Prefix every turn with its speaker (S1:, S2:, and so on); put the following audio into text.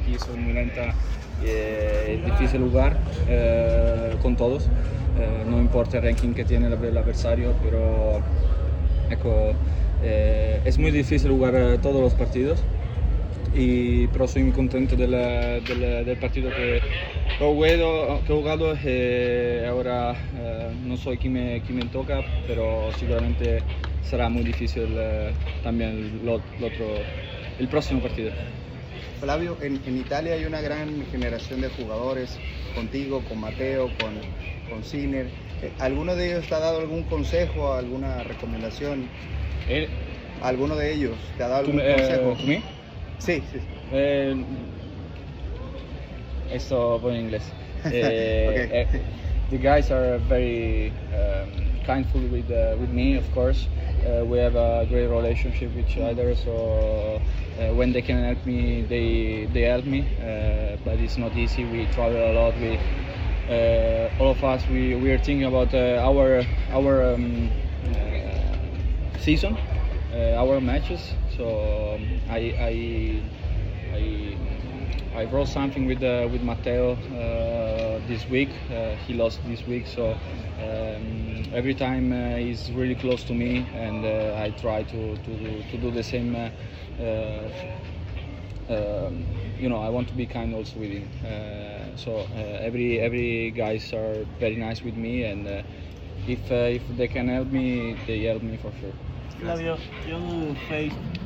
S1: aquí son muy lenta, es difícil jugar con todos, no importa el ranking que tiene el adversario, pero es muy difícil jugar todos los partidos. Pero soy muy contento del partido que he jugado. Ahora no soy quien me toca, pero seguramente será muy difícil también el próximo partido.
S2: Flavio, en Italia hay una gran generación de jugadores, contigo, con Matteo, con Sinner. ¿Alguno de ellos te ha dado algún consejo, alguna recomendación? ¿Alguno de ellos te ha dado algún consejo?
S1: ¿Tú mí?
S2: Sí.
S1: Esto voy en inglés.
S2: Okay.
S1: The guys are very kindful with me, of course. We have a great relationship with each other, so when they can help me, they help me. But it's not easy. We travel a lot. All of us we are thinking about our season, our matches. So I wrote something with Matteo this week. He lost this week, so every time he's really close to me, and I try to do the same. I want to be kind also with him. So every guys are very nice with me, and if they can help me, they help me for sure.
S3: Flavio, you faced